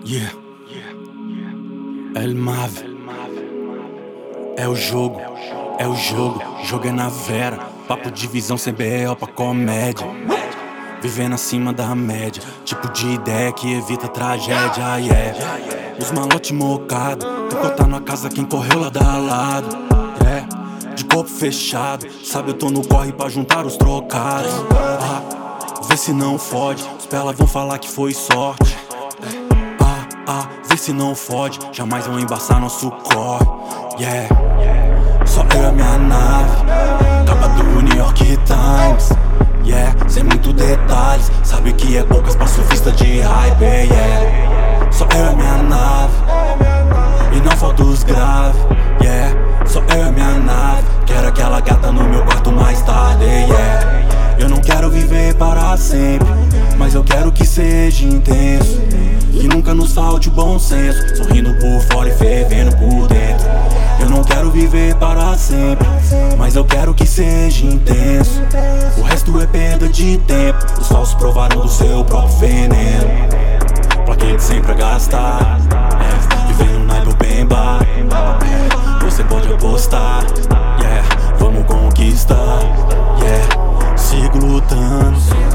Yeah. El Mave. É o jogo, jogo é na vera. Papo de visão sem BO pra comédia. Vivendo acima da média, tipo de ideia que evita tragédia, yeah. Os malote mocado, picotar na casa quem correu lado a lado, yeah. De corpo fechado, sabe eu tô no corre pra juntar os trocados. Vê se não fode, os pela vão falar que foi sorte. Vê se não fode, jamais vão embaçar nosso corre, yeah. Só eu e a minha nave, capa do New York Times, yeah. Sem muito detalhes, sabe que é poucas pra surfista de hype, yeah. Só eu e a minha nave, e não falta os graves, yeah. Só eu e a minha nave, quero aquela gata no meu quarto mais tarde, yeah. Eu não quero viver para sempre, mas eu quero que seja intenso, que nunca nos falte o bom senso, sorrindo por fora e fervendo por dentro. Eu não quero viver para sempre, mas eu quero que seja intenso. O resto é perda de tempo, os falsos provaram do seu próprio veneno. Pra quem sempre a gastar, vivendo na Ibobemba, você pode apostar, yeah. Vamos conquistar, yeah. Sigo lutando.